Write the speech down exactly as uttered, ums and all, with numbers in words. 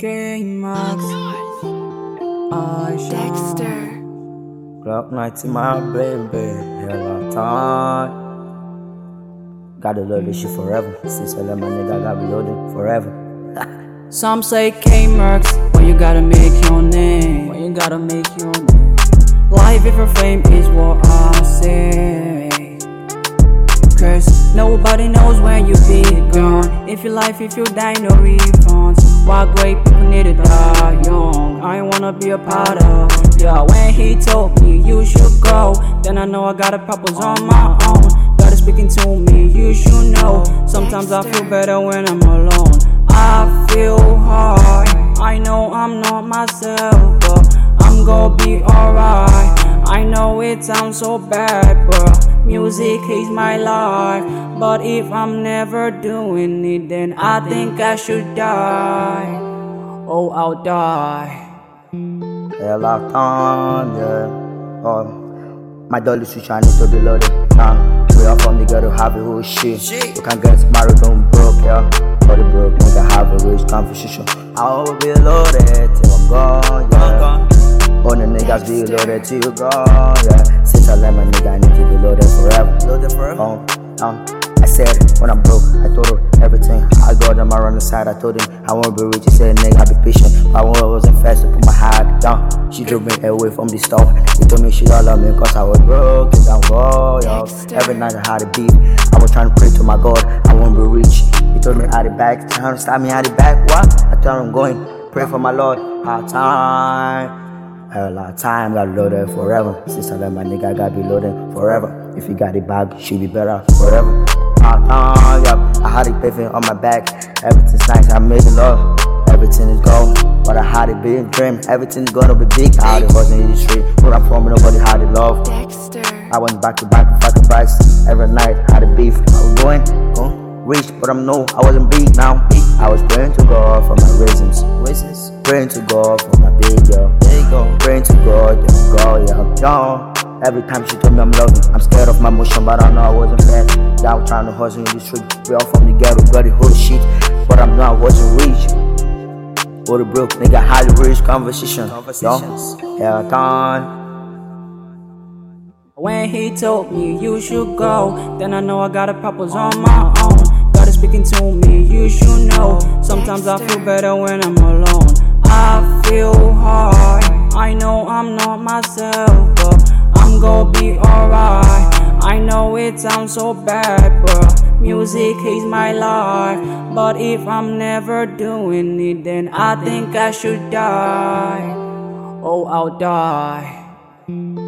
K-Max, Aisha, Dexter. Glock ninety, my baby, hella time. Gotta love this shit forever. Since I let my nigga, gotta be loaded forever. Some say K-Max, when you gotta make your name. When you gotta make your name. Life if your fame is what I say. Cause nobody knows when you be gone. If your life, if you die, no refunds. Why great people need to die young? I ain't wanna be a part of. Yeah, when he told me you should go, then I know I got a purpose on my own. God is speaking to me, you should know. Sometimes I feel better when I'm alone. I feel hard, I know I'm not myself, but I'm gonna be alright. I know it sounds so bad, but music is my life. But if I'm never doing it, then I think I should die. Oh, I'll die. Hella time, yeah. Oh, my dolly switch, I need to be loaded. Nah, we are from the ghetto, have a whole shit. You can get married, don't broke, yeah. For the broke, nigga, have a rich conversation. I will be loaded till I'm gone, yeah. All the niggas be loaded till you gone, yeah. Since I let my nigga, I need to be loaded forever. Loaded forever? Um, um, I said, when I'm broke, I told her everything. I got them around the side, I told him I won't be rich. He said, nigga, I be patient. But when I wasn't fast to put my heart down, she drove me away from the store. She told me she don't love me cause I was broke. And I'm go, yo. Every night I had a beat. I was trying to pray to my God, I won't be rich. He told me how the back, trying to stop me how the back. What? I told him I'm going, pray for my Lord. Hard time. A lot of time, got loaded forever. Since I let my nigga, I gotta be loaded forever. If you got it back, she be better forever. Hard time, yeah. I had it paving on my back. Everything's nice, I made it love. Everything is gold, but I had it big dream. Everything's gonna be big. I had it wasn't in the street. Where I'm from, nobody had it love. Dexter. I went back to back to fucking price. Every night, had a beef. I was going, going, rich, but I'm no, I wasn't big now. I was praying to God for my reasons. Reasons. Praying to God for my big girl. There you go. Praying to God, there go, yeah. Yo. Every time she told me I'm loving, I'm scared of my motion, but I know I wasn't fat. Yeah, I was trying to hustle in the street. We all from the ghetto, got the whole shit. But I'm not, I wasn't rich. Or the broke, nigga, highly rich conversation. Conversations. Yo. Yeah, time. When he told me you should go, then I know I got a purpose on my own. God is speaking to me, you should know. Sometimes I feel better when I'm alone. I feel hard, I know I'm not myself, but I'm gonna be alright. I know it sounds so bad, but music is my life. But if I'm never doing it, then I think I should die. Oh, I'll die.